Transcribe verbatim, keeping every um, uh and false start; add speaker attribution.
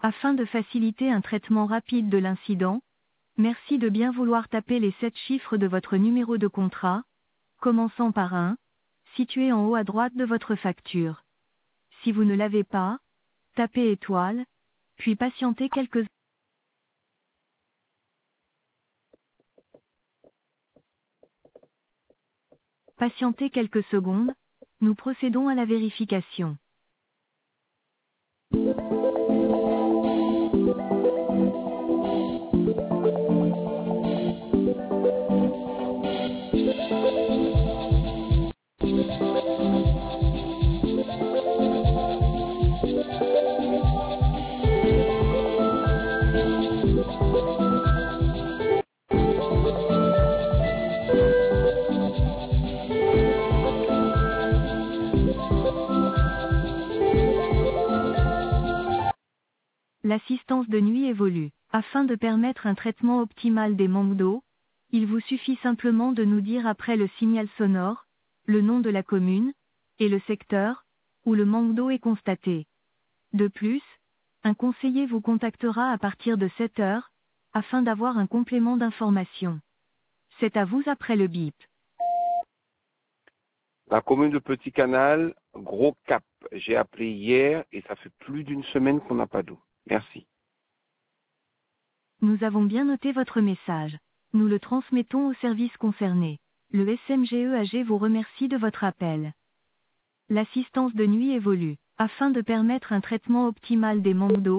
Speaker 1: Afin de faciliter un traitement rapide de l'incident, merci de bien vouloir taper les sept chiffres de votre numéro de contrat, commençant par un, situé en haut à droite de votre facture. Si vous ne l'avez pas, tapez étoile, puis patientez quelques Patientez quelques secondes, nous procédons à la vérification. L'assistance de nuit évolue. Afin de permettre un traitement optimal des manques d'eau, il vous suffit simplement de nous dire après le signal sonore, le nom de la commune, et le secteur, où le manque d'eau est constaté. De plus, un conseiller vous contactera à partir de sept heures, afin d'avoir un complément d'information. C'est à vous après le bip.
Speaker 2: La commune de Petit Canal, Gros Cap. J'ai appelé hier et ça fait plus d'une semaine qu'on n'a pas d'eau. Merci.
Speaker 1: Nous avons bien noté votre message. Nous le transmettons au service concerné. Le S M G E A G vous remercie de votre appel. L'assistance de nuit évolue. Afin de permettre un traitement optimal des manques d'eau,